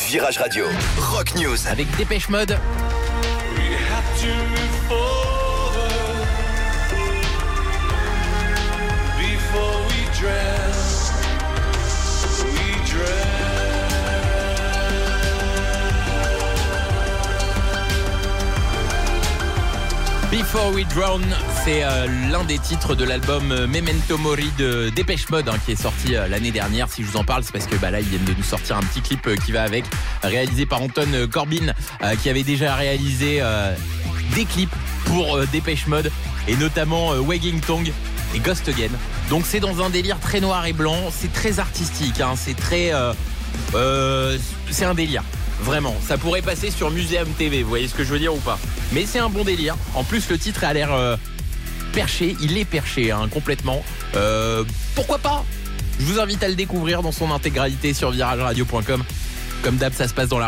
Virage Radio, Rock News. Avec Dépêche Mode. Before We Drown, c'est l'un des titres de l'album Memento Mori de Dépêche Mode qui est sorti l'année dernière. Si je vous en parle, c'est parce que là, ils viennent de nous sortir un petit clip qui va avec, réalisé par Anton Corbijn, qui avait déjà réalisé des clips pour Dépêche Mode, et notamment Wagging Tongue et Ghost Again. Donc c'est dans un délire très noir et blanc, c'est très artistique, c'est très... c'est un délire. Vraiment, ça pourrait passer sur Museum TV, vous voyez ce que je veux dire ou pas? Mais c'est un bon délire. En plus, le titre a l'air perché, il est perché complètement. Pourquoi pas? Je vous invite à le découvrir dans son intégralité sur virageradio.com. Comme d'hab, ça se passe dans la